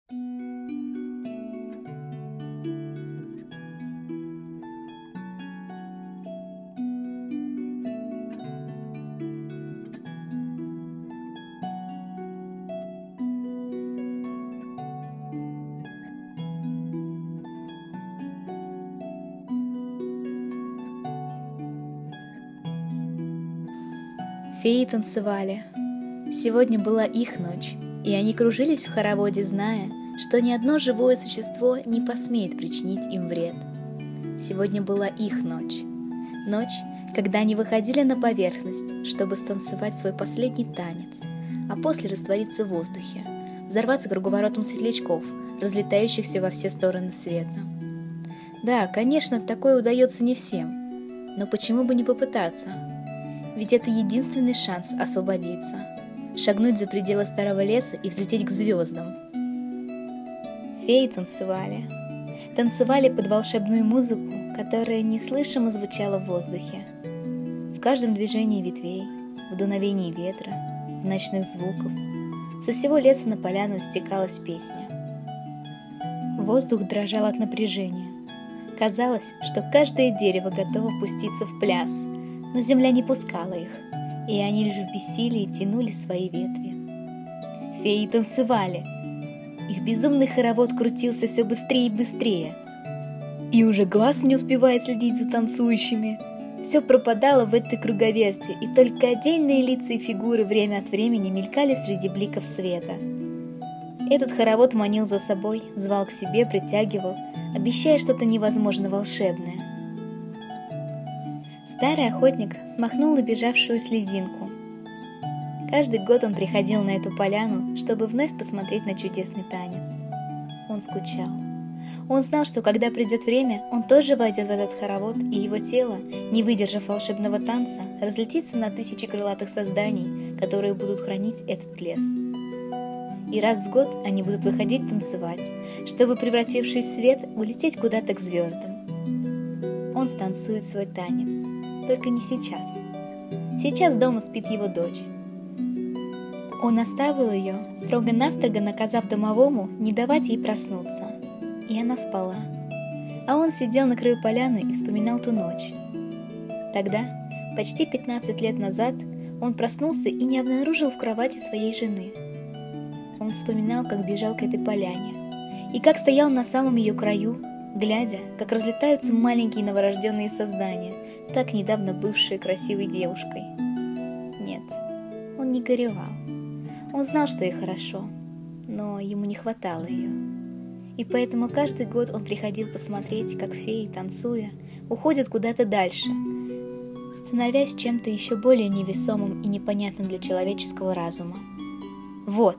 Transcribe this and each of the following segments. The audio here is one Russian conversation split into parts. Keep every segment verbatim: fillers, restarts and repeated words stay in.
Феи танцевали. Сегодня была их ночь, и они кружились в хороводе, зная, что ни одно живое существо не посмеет причинить им вред. Сегодня была их ночь. Ночь, когда они выходили на поверхность, чтобы станцевать свой последний танец, а после раствориться в воздухе, взорваться круговоротом светлячков, разлетающихся во все стороны света. Да, конечно, такое удается не всем, но почему бы не попытаться? Ведь это единственный шанс освободиться, шагнуть за пределы старого леса и взлететь к звездам. Феи танцевали. Танцевали под волшебную музыку, которая неслышимо звучала в воздухе. В каждом движении ветвей, в дуновении ветра, в ночных звуках, со всего леса на поляну стекалась песня. Воздух дрожал от напряжения. Казалось, что каждое дерево готово пуститься в пляс, но земля не пускала их, и они лишь в бессилии тянули свои ветви. Феи танцевали. Их безумный хоровод крутился все быстрее и быстрее. И уже глаз не успевает следить за танцующими. Все пропадало в этой круговерти, и только отдельные лица и фигуры время от времени мелькали среди бликов света. Этот хоровод манил за собой, звал к себе, притягивал, обещая что-то невозможно волшебное. Старый охотник смахнул набежавшую слезинку. Каждый год он приходил на эту поляну, чтобы вновь посмотреть на чудесный танец. Он скучал. Он знал, что когда придет время, он тоже войдет в этот хоровод, и его тело, не выдержав волшебного танца, разлетится на тысячи крылатых созданий, которые будут хранить этот лес. И раз в год они будут выходить танцевать, чтобы, превратившись в свет, улететь куда-то к звездам. Он станцует свой танец. Только не сейчас. Сейчас дома спит его дочь. Он оставил ее, строго-настрого наказав домовому не давать ей проснуться. И она спала. А он сидел на краю поляны и вспоминал ту ночь. Тогда, почти пятнадцать лет назад, он проснулся и не обнаружил в кровати своей жены. Он вспоминал, как бежал к этой поляне, и как стоял на самом ее краю, глядя, как разлетаются маленькие новорожденные создания, так недавно бывшие красивой девушкой. Нет, он не горевал. Он знал, что ей хорошо, но ему не хватало ее. И поэтому каждый год он приходил посмотреть, как феи, танцуя, уходят куда-то дальше, становясь чем-то еще более невесомым и непонятным для человеческого разума. Вот!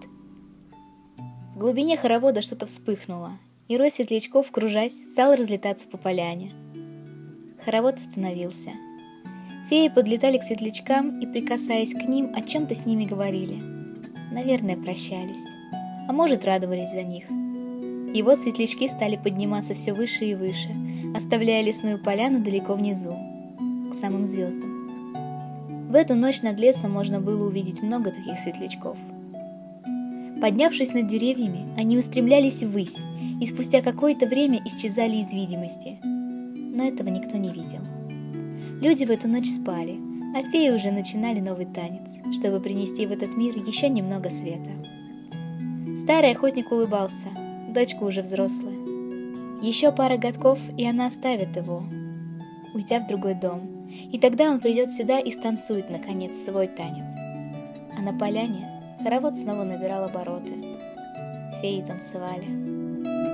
В глубине хоровода что-то вспыхнуло, и рой светлячков, кружась, стал разлетаться по поляне. Хоровод остановился. Феи подлетали к светлячкам и, прикасаясь к ним, о чем-то с ними говорили. Наверное, прощались, а может, радовались за них. И вот светлячки стали подниматься все выше и выше, оставляя лесную поляну далеко внизу, к самым звездам. В эту ночь над лесом можно было увидеть много таких светлячков. Поднявшись над деревьями, они устремлялись ввысь, и спустя какое-то время исчезали из видимости. Но этого никто не видел. Люди в эту ночь спали, а феи уже начинали новый танец, чтобы принести в этот мир еще немного света. Старый охотник улыбался, дочка уже взрослая. Еще пара годков, и она оставит его, уйдя в другой дом, и тогда он придет сюда и станцует, наконец, свой танец. А на поляне хоровод снова набирал обороты. Феи танцевали.